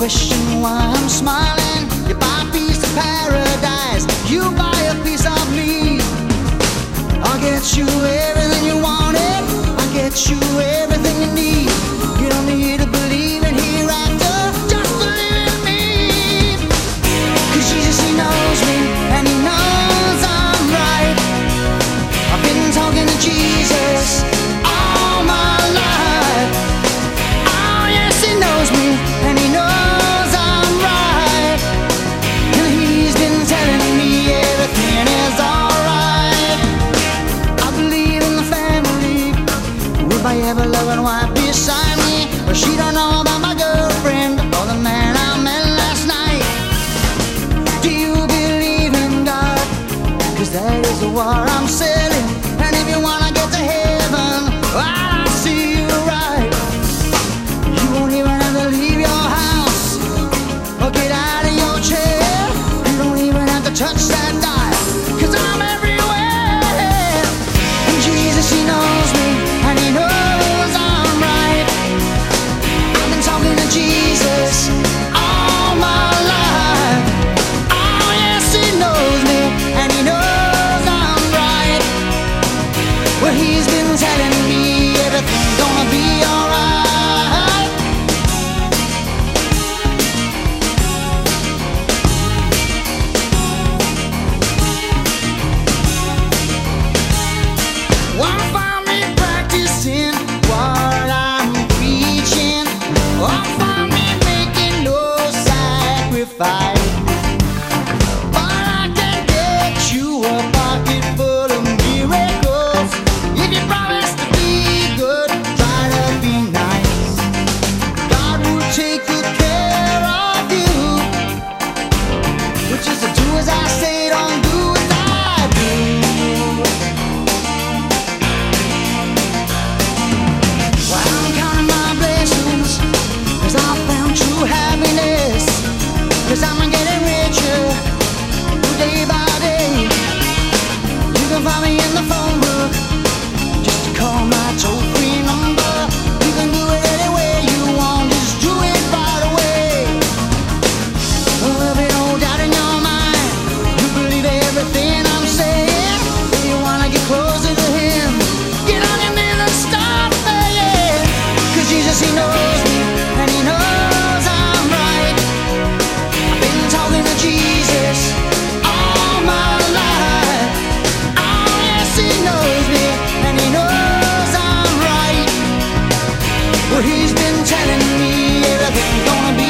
question why I'm smiling. You buy a piece of paradise, you buy a piece of me. I'll get you everything you wanted, I'll get you everything you need. You don't need to believe in hereafter, just believe in me. 'Cause Jesus, he knows me, and he knows I'm right. I've been talking to Jesus all my life. Oh yes, he knows me, and he knows I'm right. And he's been telling me everything is alright. I believe in the family, with my ever-loving wife beside me. But she don't know about my girlfriend or the man I met last night. Do you believe in God? 'Cause that is the war I'm selling. And if you wanna get to heaven, I'll see you right. You won't even have to leave your house or get out of your chair. You don't even have to touch that dial, 'cause I'm everywhere. And Jesus, he knows me, and he knows I'm right. I've been talking to Jesus all my life. Oh yes, he knows me, and he knows I'm right. Well, he's been telling me everything's gonna be alright. Won't find me practicing what I'm preaching, or find me making no sacrifice. But I can get you a pocket full of miracles if you promise to be good, try to be nice. God will take good care of you, which is to do as I say, don't do as I do. Well, I'm counting my blessings, 'cause I found true happiness. 'Cause I'm getting richer day by day. You can find me in the phone book, just call my toll-free number. You can do it any way you want, just do it right away. There'll be no doubt in your mind, you believe everything I'm saying. If you wanna get closer to him, get on your knees and start praying. 'Cause Jesus, he knows me, and he knows I'm right. I've been talking to Jesus all my life. Oh yes, he knows me, and he knows I'm right. Well, he's been telling me everything's gonna be